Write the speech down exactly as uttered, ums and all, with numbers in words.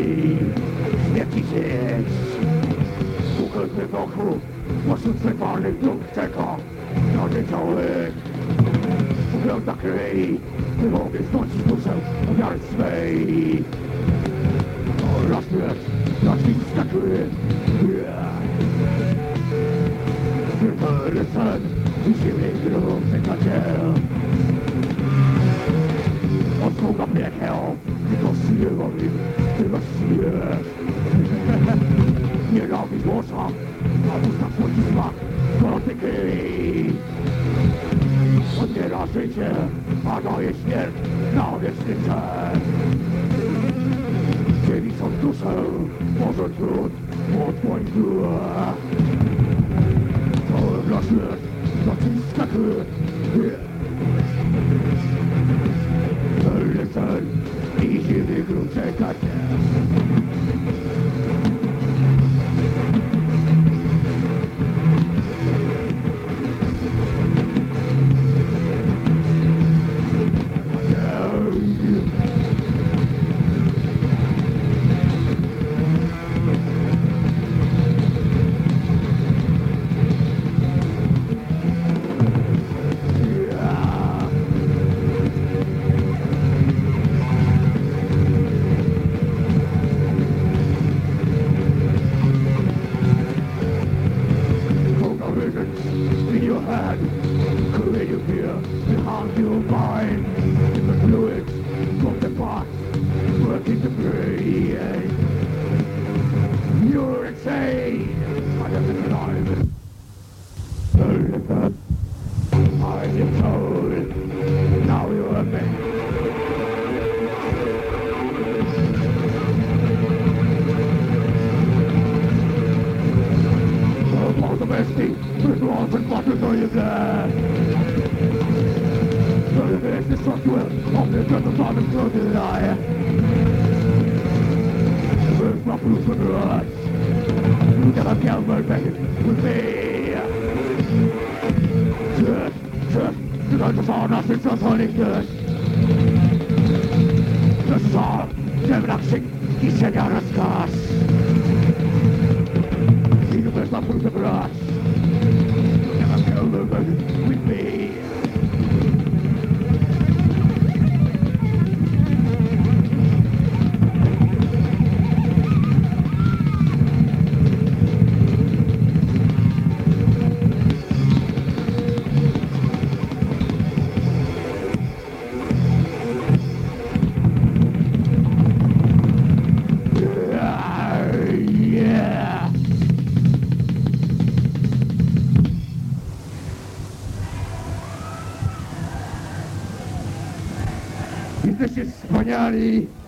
Jakiś jest ukrętny wokół pośród przewalnych dróg czeka na niedziałek. Ugląda krwi, by mogę zmącić duszę ofiary swej. Na śmierć, na drzwi skakuje. Wypery sen i siebie grób czekacie. Odkuga piecheł, tylko śmiechowi, tylko śmiech. Nienawiść głosa, a usta słodzi smak gorącej krwi. Odbiera życie, a daje śmierć na wieczny czas. Dziewicą duszę, może trud, od moich gór. Całe na śmierć, na czymś skakuje. Pełny sen i siwy grób czekacie. In your hand, could you feel behind your mind? The fluids from the past working the brain. You're insane, I am alive. Elephant, I am told, now you are me. All the best thing, with walls and buttons on your blood. So the best destructive of the death of bottom through the lie. Where's my proof of blood? You never kill my baby with me. Just, just, you got the saw nothing so holy good. The saw, never action, he said out of scars. Where's my proof of blood? You never kill my baby with me. Jesteście wspaniali!